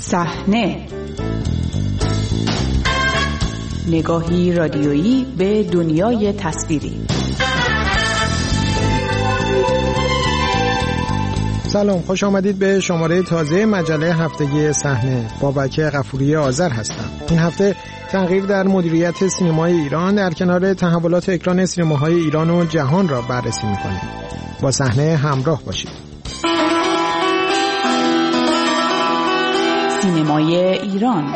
صحنه، نگاهی رادیویی به دنیای تصویری. سلام، خوش آمدید به شماره تازه مجله هفتگی صحنه. بابک غفوری آذر هستم. این هفته تغییر در مدیریت سینمای ایران در کنار تحولات اکران سینماهای ایران و جهان را بررسی می‌کنیم. با صحنه همراه باشید. سینمای ایران.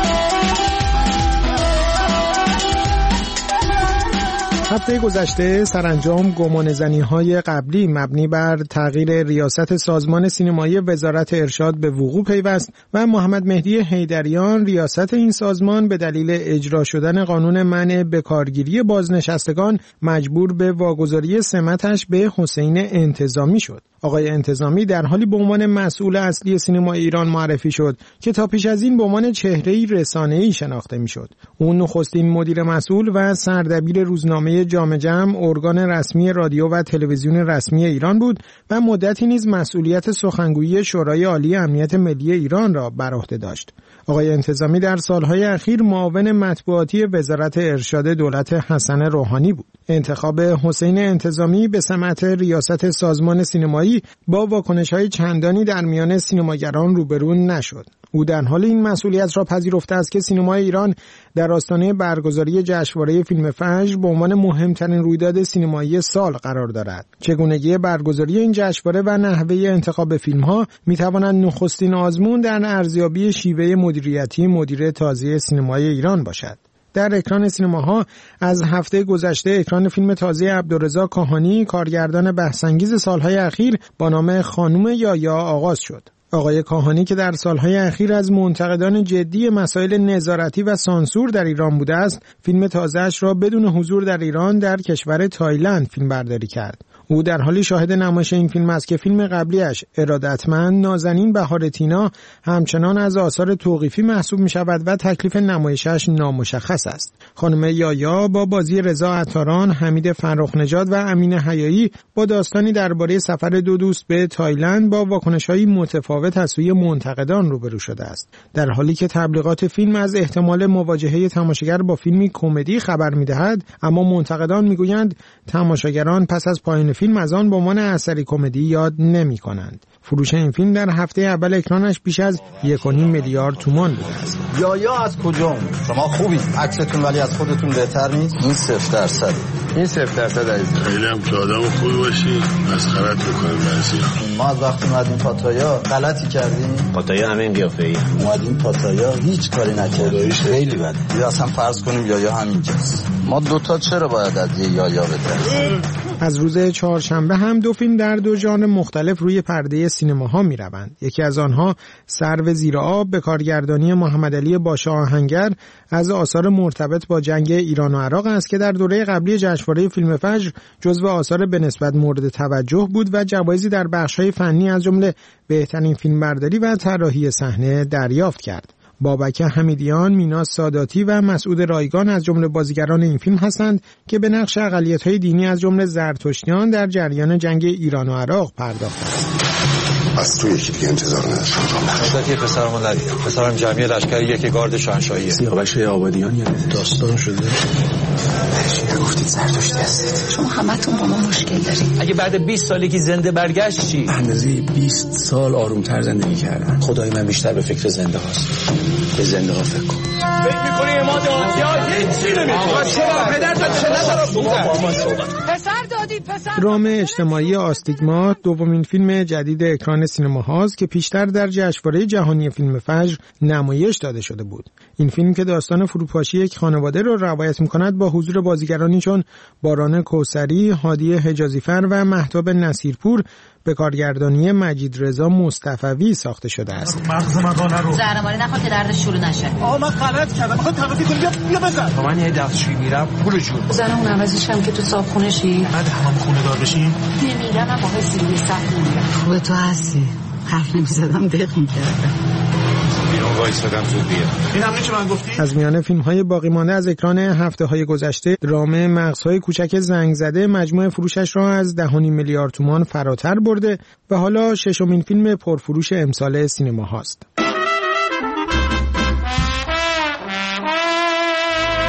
هفته گذشته سرانجام گمانه‌زنی‌های قبلی مبنی بر تغییر ریاست سازمان سینمایی وزارت ارشاد به وقوع پیوست و محمد مهدی حیدریان ریاست این سازمان به دلیل اجرا شدن قانون منع بکارگیری بازنشستگان مجبور به واگذاری سمتش به حسین انتظامی شد. آقای انتظامی در حالی به عنوان مسئول اصلی سینمای ایران معرفی شد که تا پیش از این به عنوان چهره‌ای رسانه‌ای شناخته می‌شد. او نخستین مدیر مسئول و سردبیر روزنامه جام جم، ارگان رسمی رادیو و تلویزیون رسمی ایران بود و مدتی نیز مسئولیت سخنگویی شورای عالی امنیت ملی ایران را بر عهده داشت. آقای انتظامی در سالهای اخیر معاون مطبوعاتی وزارت ارشاد دولت حسن روحانی بود. انتخاب حسین انتظامی به سمت ریاست سازمان سینمایی با واکنش‌های چندانی در میان سینماگران روبرو نشد. او در حال این مسئولیت را پذیرفته است که سینمای ایران در آستانه برگزاری جشنواره فیلم فجر به عنوان مهمترین رویداد سینمایی سال قرار دارد. چگونگی برگزاری این جشنواره و نحوه انتخاب فیلم‌ها می‌تواند نخستین آزمون در ارزیابی شیوه مدیریتی مدیر تازه سینمای ایران باشد. در اکران سینماها از هفته گذشته اکران فیلم تازه عبدالرضا کاهانی، کارگردان بحث‌انگیز سالهای اخیر، با نام خانم یایا آغاز شد. آقای کاهانی که در سالهای اخیر از منتقدان جدی مسائل نظارتی و سانسور در ایران بوده است، فیلم تازه‌اش را بدون حضور در ایران در کشور تایلند فیلمبرداری کرد. او در حالی شاهد نمایش این فیلم است که فیلم قبلیش ارادتمند نازنین بهار تینا همچنان از آثار توقیفی محسوب می شود و تکلیف نمایشش نامشخص است. خانم یایا با بازی رضا عطاران، حمید فرخ‌نژاد و امین حیایی با داستانی درباره سفر دو دوست به تایلند با واکنش‌های متفاوت از سوی منتقدان روبرو شده است. در حالی که تبلیغات فیلم از احتمال مواجهه تماشاگر با فیلمی کمدی خبر می‌دهد، اما منتقدان می‌گویند تماشاگران پس از پایان فیلم از آن به عنوان اثری کمدی یاد نمی کنند. فروش این فیلم در هفته اول اکرانش بیش از 1.5 میلیارد تومان بوده است. یا از کجا؟ شما خوبید، عکستون ولی از خودتون بهتر نیست. این 0%. این 0% عزیز. خیلی هم که آدم خوبی باشی مسخرت می‌کنیم بعضیا. ما از وقتی اومدیم پاتایا غلطی کردیم. پاتایا همین قیافه‌ای. اومدیم پاتایا هیچ کاری نکردیم. خیلی بده. یا اصلا فرض کنیم یا همینجاست. ما دوتا چرا باید از یه یا بدیم؟ از روز چهارشنبه هم دو فیلم در دو ژانر مختلف روی پرده سینماها می‌روند. یکی از آنها سرو زیر آب به کارگردانی محمدعلی باشا آهنگر از آثار مرتبط با جنگ ایران و عراق است که در دوره قبلی جشنواره فیلم فجر جزو آثار به نسبت مورد توجه بود و جوایزی در بخش‌های فنی از جمله بهترین فیلمبرداری و طراحی صحنه دریافت کرد. بابک حمیدیان، مینا ساداتی و مسعود رایگان از جمله بازیگران این فیلم هستند که به نقش اقلیت‌های دینی از جمله زرتشتیان در جریان جنگ ایران و عراق پرداختند. از تو یکی دیگه انتظار نداشتم. مدتی پسرمو ندیدم. پسرم جمعی لشکریه که گارد شاهنشاهیه. سیاوش آبادیان یعنی داستان شده. چرا گفتید زرتشتی هستید؟ شما همتون با ما مشکل دارید. اگه بعد 20 سالی که زنده برگشت چی؟ اندازه 20 سال آرومتر زندگی کردم. خدای من بیشتر به فکر زنده هاست. به زنده ها فکر کن. فکر می‌کنی ما دادیا هیچی نمی‌کنه. آقا چرا پدرت پسر دادی پسر. درام اجتماعی آستیگمات دومین فیلم جدید اکران سینماهاست که پیشتر در جشنواره جهانی فیلم فجر نمایش داده شده بود. این فیلم که داستان فروپاشی یک خانواده را روایت می‌کند با حضور بازیگرانی چون باران کوثری، هادی حجازیفر و مهتاب نصیرپور به کارگردانی مجید رضا مصطفوی ساخته شده است. مغز مقاله رو زهرماری نخور که درد شروع نشه. آقا من غلط کردم. میخوام تبدیل کنم. بیا بزن. با من یه دستشویی میرم پولشون. زنمون عوضیش هم که تو صابخونه شی. بعد همون خونه دار بشیم. نمیرم من باهاش سیروی سخت میگیرم. خوبه تو هستی. حرف نمیزدم دق میکردم. بیرون وایسادم زود بیا. این همونی که من گفتی؟ از میان فیلم‌های باقی مانده از اکران هفته‌های گذشته، درام مغزهای کوچک زنگ زده مجموع فروشش را از 10.5 میلیارد تومان فراتر برده و حالا ششمین فیلم پرفروش امسال سینما هاست.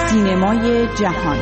سینمای جهان.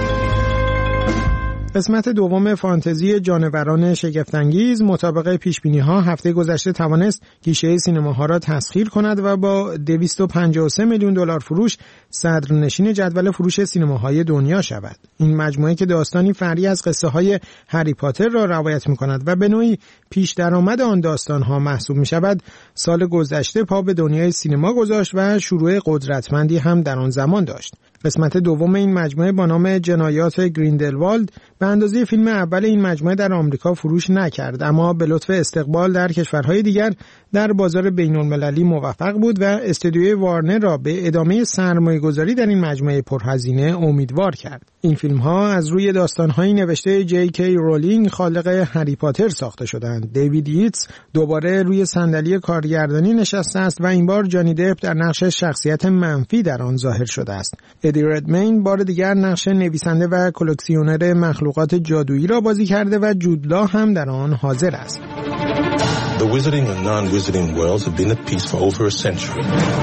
قسمت دوم فانتزی جانوران شگفت‌انگیز مطابق پیشبینی‌ها هفته گذشته توانست گیشه سینماها را تسخیر کند و با 253 میلیون دلار فروش صدرنشین جدول فروش سینماهای دنیا شود. این مجموعه که داستانی فرعی از قصه‌های هری پاتر را روایت می‌کند و به نوعی پیش درآمد آن داستان‌ها محسوب می‌شود، سال گذشته پا به دنیای سینما گذاشت و شروع قدرتمندی هم در آن زمان داشت. قسمت دوم این مجموعه با نام جنایات گریندلوالد به اندازه فیلم اول این مجموعه در آمریکا فروش نکرد، اما به لطف استقبال در کشورهای دیگر در بازار بین‌المللی موفق بود و استودیوی وارنر را به ادامه سرمایه‌گذاری در این مجموعه پرهزینه امیدوار کرد. این فیلم‌ها از روی داستان‌هایی نوشته جی کی رولینگ خالق هری پاتر ساخته شدند. دیوید ییتس دوباره روی صندلی کارگردانی نشسته است و این بار جانی دپ در نقش شخصیت منفی در آن ظاهر شده است. ادی ردمین بار دیگر نقش نویسنده و کلکسیونر مخلوقات جادویی را بازی کرده و جود لا هم در آن حاضر است. The wizarding and non-wizarding worlds have been at peace for over a century.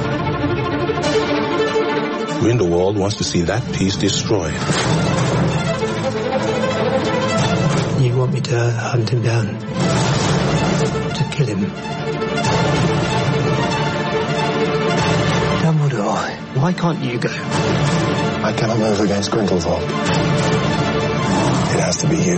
Grindelwald wants to see that peace destroyed. You want me to hunt him down? To kill him? Dumbledore, why can't you go? I cannot move against Grindelwald. It has to be you.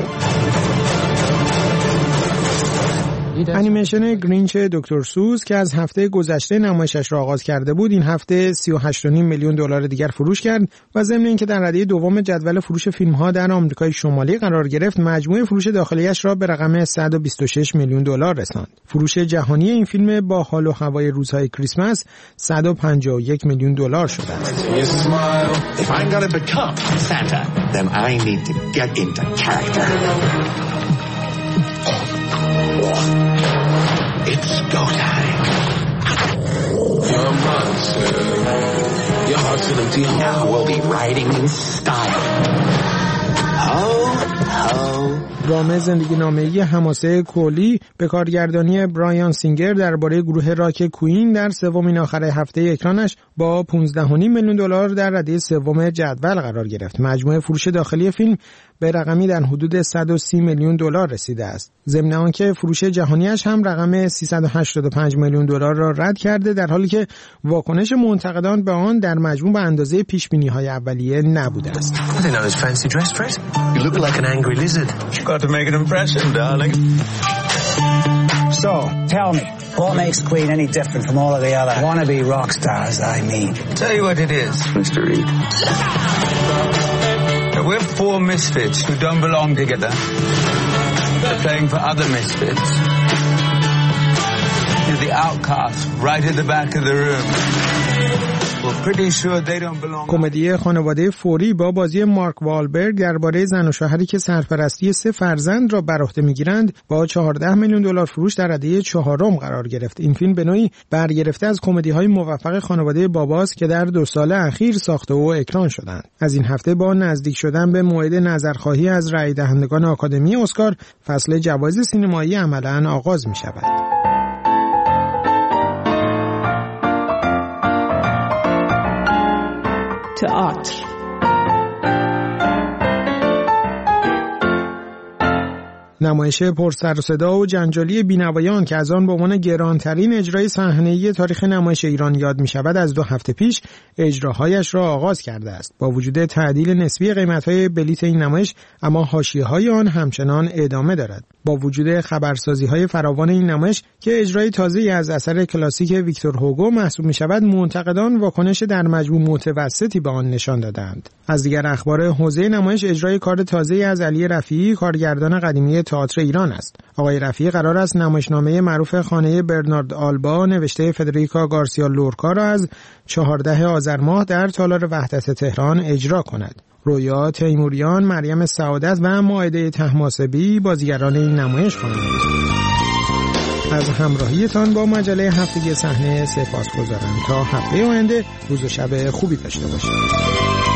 انیمیشن گرینچ دکتر سوز که از هفته گذشته نمایشش را آغاز کرده بود، این هفته 38.5 میلیون دلار دیگر فروش کرد و ضمن اینکه در رده دوم جدول فروش فیلم‌ها در آمریکای شمالی قرار گرفت، مجموع فروش داخلیش را به رقم 126 میلیون دلار رساند. فروش جهانی این فیلم با حال و هوای روزهای کریسمس 151 میلیون دلار شده است. If I'm going to become Santa, then I need to get into character. It's go time. You're a monster. Your heart's an empty hole. Now we'll be riding in style. Ho, ho. درام زندگی نامه‌ای حماسه کولی به کارگردانی برایان سینگر درباره گروه راک کوین در سومین آخر هفته اکرانش با 15.5 میلیون دلار در رده سوم جدول قرار گرفت. مجموع فروش داخلی فیلم به رقمی در حدود 130 میلیون دلار رسیده است. ضمن آنکه فروش جهانیش هم رقم 385 میلیون دلار را رد کرده، در حالی که واکنش منتقدان به آن در مجموع به اندازه پیش‌بینی‌های اولیه نبوده است. To make an impression, darling. So, tell me, what makes Queen any different from all of the other wannabe rock stars, I mean? Tell you what it is, Mr. Reed. We're four misfits who don't belong together. They're playing for other misfits. You're the outcast, right at the back of the room. کمدی خانواده فوری با بازی مارک والبرگ درباره زن و شوهری که سرپرستی 3 فرزند را بر عهده می‌گیرند با 14 میلیون دلار فروش در رده 4 قرار گرفت. این فیلم به نوعی برگرفته از کمدی‌های موفق خانواده باباست که در 2 سال اخیر ساخته و اکران شدند. از این هفته با نزدیک شدن به موعد نظرخواهی از رای دهندگان آکادمی اسکار، فصل جوایز سینمایی عملاً آغاز می‌شود. تئاتر. نمایش پر سر و صدا و جنجالی بینوایان که از آن به عنوان گرانترین اجرای صحنه‌ای تاریخ نمایش ایران یاد می‌شود، از 2 هفته پیش اجراهایش را آغاز کرده است. با وجود تعدیل نسبی قیمت‌های بلیت این نمایش، اما حاشیه‌های آن همچنان ادامه دارد. با وجود خبرسازی‌های فراوان این نمایش که اجرای تازه‌ای از اثر کلاسیک ویکتور هوگو محسوب می‌شود، منتقدان واکنش در مجموع متوسطی به آن نشان دادند. از دیگر اخبار حوزه نمایش، اجرای کار تازه‌ای از علی رفیعی، کارگردان قدیمی تئاتر ایران است. آقای رفیعی قرار است نمایشنامه معروف خانه برنارد آلبا نوشته فدریکا گارسیا لورکا را از 14 آذر ماه در تالار وحدت تهران اجرا کند. رویا تیموریان، مریم سعادت و مائده طهماسبی بازیگران این نمایش خواهند بود. از همراهیتان با مجله هفتگی صحنه سپاسگزارم. تا هفته آینده روز و شب خوبی داشته باشید.